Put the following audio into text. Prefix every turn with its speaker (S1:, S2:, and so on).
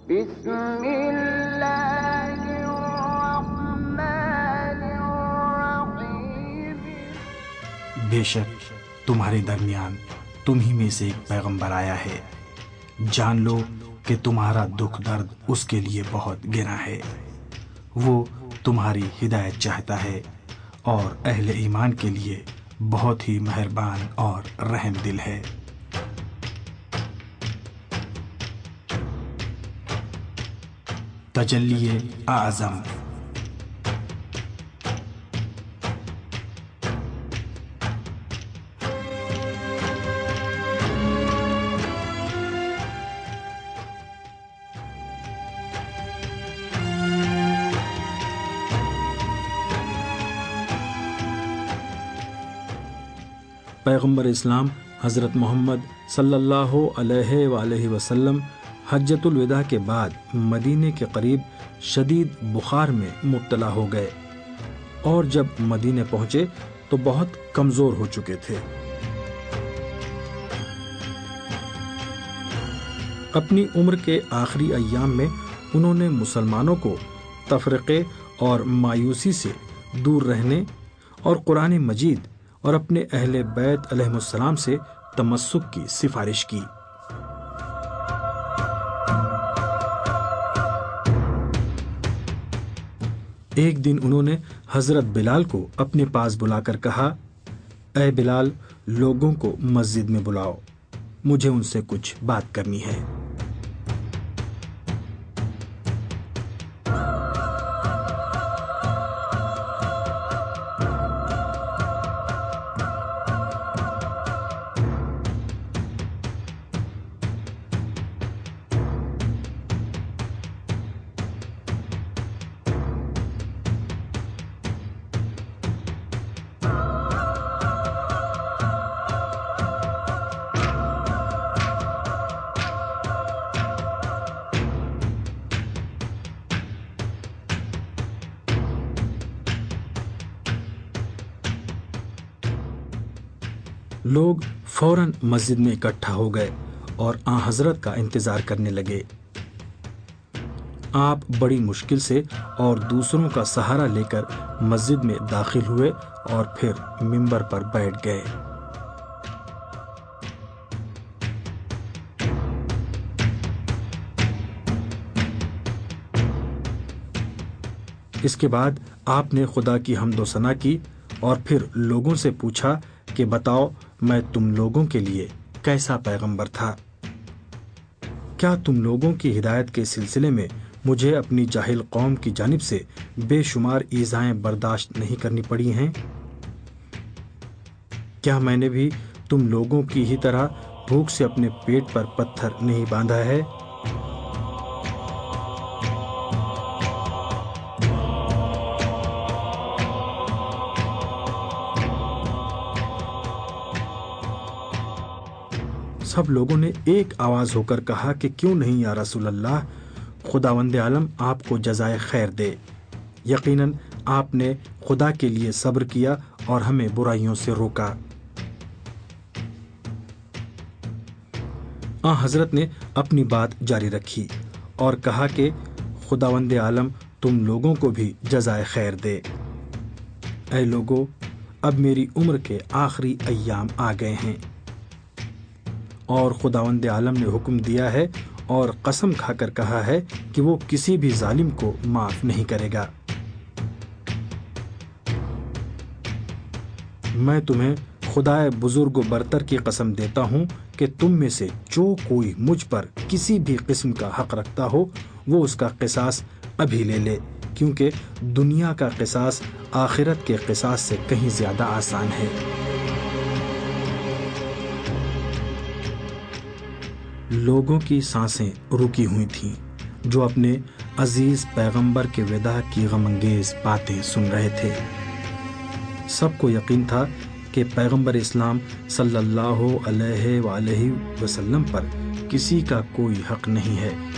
S1: بسم اللہ الرحمن الرحیم۔
S2: بے شک تمہارے درمیان تم ہی میں سے ایک پیغمبر آیا ہے، جان لو کہ تمہارا دکھ درد اس کے لیے بہت گراں ہے، وہ تمہاری ہدایت چاہتا ہے اور اہل ایمان کے لیے بہت ہی مہربان اور رحم دل ہے۔ تجلی اعظم۔ پیغمبر اسلام حضرت محمد صلی اللہ علیہ وآلہ وسلم حجۃ الوداع کے بعد مدینے کے قریب شدید بخار میں مبتلا ہو گئے، اور جب مدینے پہنچے تو بہت کمزور ہو چکے تھے۔ اپنی عمر کے آخری ایام میں انہوں نے مسلمانوں کو تفرقے اور مایوسی سے دور رہنے اور قرآن مجید اور اپنے اہل بیت علیہم السلام سے تمسک کی سفارش کی۔ ایک دن انہوں نے حضرت بلال کو اپنے پاس بلا کر کہا، اے بلال، لوگوں کو مسجد میں بلاؤ، مجھے ان سے کچھ بات کرنی ہے۔ لوگ فوراً مسجد میں اکٹھا ہو گئے اور آن حضرت کا انتظار کرنے لگے۔ آپ بڑی مشکل سے اور دوسروں کا سہارا لے کر مسجد میں داخل ہوئے اور پھر منبر پر بیٹھ گئے۔ اس کے بعد آپ نے خدا کی حمد و ثنا کی اور پھر لوگوں سے پوچھا کہ بتاؤ، میں تم لوگوں کے لیے کیسا پیغمبر تھا؟ کیا تم لوگوں کی ہدایت کے سلسلے میں مجھے اپنی جاہل قوم کی جانب سے بے شمار ایذائیں برداشت نہیں کرنی پڑی ہیں؟ کیا میں نے بھی تم لوگوں کی ہی طرح بھوک سے اپنے پیٹ پر پتھر نہیں باندھا ہے؟ سب لوگوں نے ایک آواز ہو کر کہا کہ کیوں نہیں یا رسول اللہ، خداوند عالم آپ کو جزائے خیر دے، یقیناً آپ نے خدا کے لیے صبر کیا اور ہمیں برائیوں سے روکا۔ حضرت نے اپنی بات جاری رکھی اور کہا کہ خداوند عالم تم لوگوں کو بھی جزائے خیر دے۔ اے لوگو، اب میری عمر کے آخری ایام آ گئے ہیں، اور خداوند عالم نے حکم دیا ہے اور قسم کھا کر کہا ہے کہ وہ کسی بھی ظالم کو معاف نہیں کرے گا۔ میں تمہیں خدائے بزرگ و برتر کی قسم دیتا ہوں کہ تم میں سے جو کوئی مجھ پر کسی بھی قسم کا حق رکھتا ہو وہ اس کا قصاص ابھی لے لے، کیونکہ دنیا کا قصاص آخرت کے قصاص سے کہیں زیادہ آسان ہے۔ لوگوں کی سانسیں رکی ہوئی تھیں جو اپنے عزیز پیغمبر کے وداع کی غم انگیز باتیں سن رہے تھے۔ سب کو یقین تھا کہ پیغمبر اسلام صلی اللہ علیہ وآلہ وسلم پر کسی کا کوئی حق نہیں ہے۔